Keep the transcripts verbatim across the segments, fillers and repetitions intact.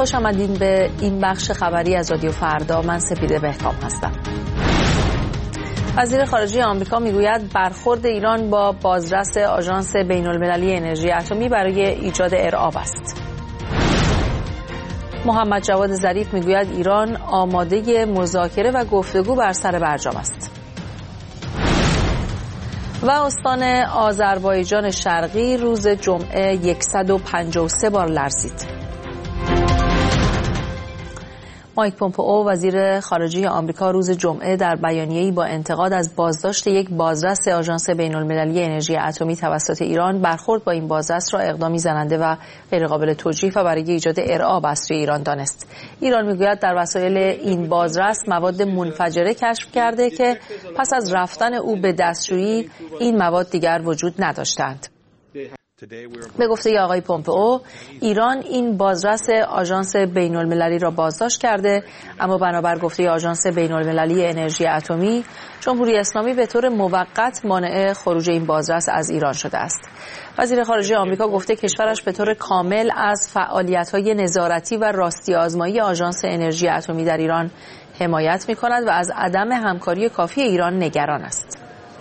خوش آمدین به این بخش خبری از رادیو فردا. من سپیده بهکام هستم. وزیر خارجه آمریکا میگوید برخورد ایران با بازرس آژانس بین‌المللی انرژی اتمی برای ایجاد ارعاب است. محمد جواد ظریف میگوید ایران آماده مذاکره و گفتگو بر سر برجام است. و استان آذربایجان شرقی روز جمعه صد و پنجاه و سه بار لرزید. مایک پومپئو وزیر خارجه آمریکا روز جمعه در بیانیه‌ای با انتقاد از بازداشت یک بازرس آژانس بین‌المللی انرژی اتمی توسط ایران برخورد با این بازرس را اقدامی زننده و غیرقابل توجیه و برای ایجاد ارعاب از سوی ایران دانست. ایران میگوید در وسایل این بازرس مواد منفجره کشف کرده که پس از رفتن او به دستشویی این مواد دیگر وجود نداشتند. به گفته آقای پومپئو، ایران این بازرس آژانس بین‌المللی را بازداشت کرده، اما بنابر گفته آژانس بین‌المللی انرژی اتمی، جمهوری اسلامی به طور موقت مانع خروج این بازرس از ایران شده است. وزیر خارجه آمریکا گفته کشورش به طور کامل از فعالیت‌های نظارتی و راستی آزمایی آژانس انرژی اتمی در ایران حمایت می‌کند و از عدم همکاری کافی ایران نگران است.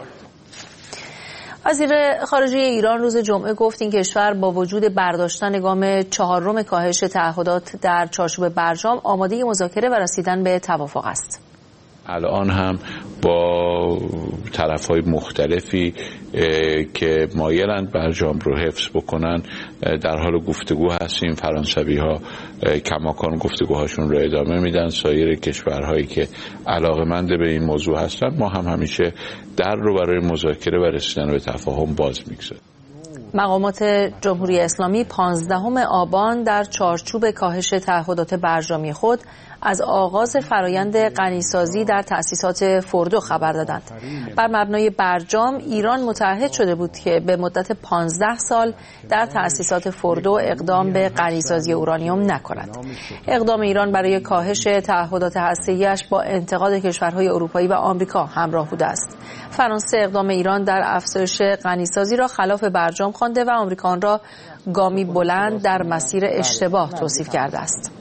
وزیر خارجه ایران روز جمعه گفت این کشور با وجود برداشتن گام چهارم کاهش تعهدات در چارچوب برجام آماده مذاکره و رسیدن به توافق است. الان هم با طرف‌های مختلفی که مایلند برجام رو حفظ بکنن در حال گفتگو هستیم. فرانسوی‌ها کماکان گفتگوهاشون رو ادامه میدن. سایر کشورهایی که علاقه‌مند به این موضوع هستن، ما هم همیشه در رو برای مذاکره و رسیدن به تفاهم باز می‌گذاریم. مقامات جمهوری اسلامی پانزدهم آبان در چارچوب کاهش تعهدات برجامی خود از آغاز فرایند غنیسازی در تأسیسات فوردو خبر دادند. بر مبنای برجام ایران متعهد شده بود که به مدت پانزده سال در تأسیسات فوردو اقدام به غنیسازی اورانیوم نکند. اقدام ایران برای کاهش تعهدات هسته‌ای‌اش با انتقاد کشورهای اروپایی و آمریکا همراه بوده است. فرانسه اقدام ایران در افزایش غنیسازی را خلاف برجام خوانده و آمریکا آن را گامی بلند در مسیر اشتباه توصیف کرده است.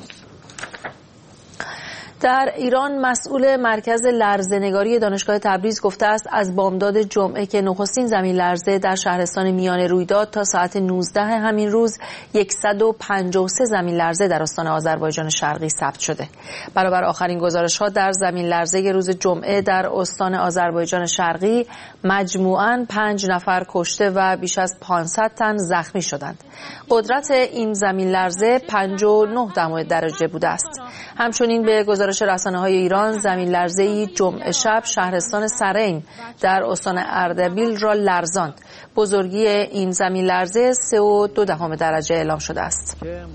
در ایران مسئول مرکز لرزه‌نگاری دانشگاه تبریز گفته است از بامداد جمعه که نخستین زمین لرزه در شهرستان میانه روی داد تا ساعت نوزده همین روز صد و پنجاه و سه زمین لرزه در استان آذربایجان شرقی ثبت شده. برابر آخرین گزارش‌ها در زمین لرزه روز جمعه در استان آذربایجان شرقی مجموعاً پنج نفر کشته و بیش از پانصد تن زخمی شدند. قدرت این زمین لرزه پنج و نه درجه بوده است. همچنین به گزارش رسانه‌های ایران زمین لرزه‌ای جمعه شب شهرستان سرین در استان اردبیل را لرزاند. بزرگی این زمین لرزه سه و دو دهم درجه اعلام شده است.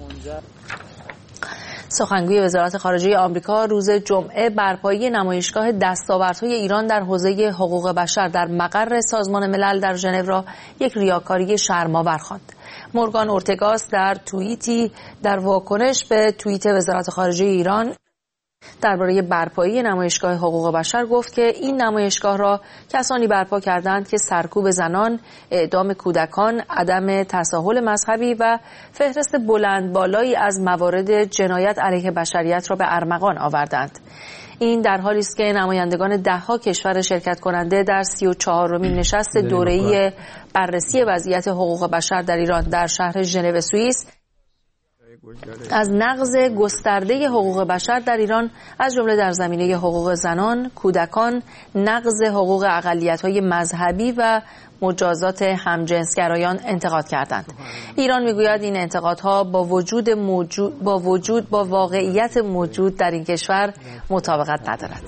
سخنگوی وزارت خارجه آمریکا روز جمعه برپایی نمایشگاه دستاوردهای ایران در حوزه حقوق بشر در مقر سازمان ملل در ژنو را یک ریاکاری شرم‌آور خواند. مورگان اورتگاس در توییتی در واکنش به توییت وزارت خارجه ایران درباره برپایی نمایشگاه حقوق بشر گفت که این نمایشگاه را کسانی برپا کردند که سرکوب زنان، اعدام کودکان، عدم تساهل مذهبی و فهرست بلند بالایی از موارد جنایت علیه بشریت را به ارمغان آوردند. این در حالی است که نمایندگان ده‌ها کشور شرکت کننده در سی و چهارمین نشست دوره‌ای بررسی وضعیت حقوق بشر در ایران در شهر ژنو سوئیس از نقض گسترده حقوق بشر در ایران از جمله در زمینه حقوق زنان، کودکان، نقض حقوق اقلیت‌های مذهبی و مجازات همجنسگرایان انتقاد کردند. ایران میگوید این انتقادها با وجود موجود با وجود با واقعیت موجود در این کشور مطابقت ندارد.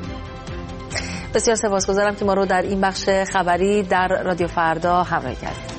بسیار سپاسگزارم که ما رو در این بخش خبری در رادیو فردا همراهی کردید.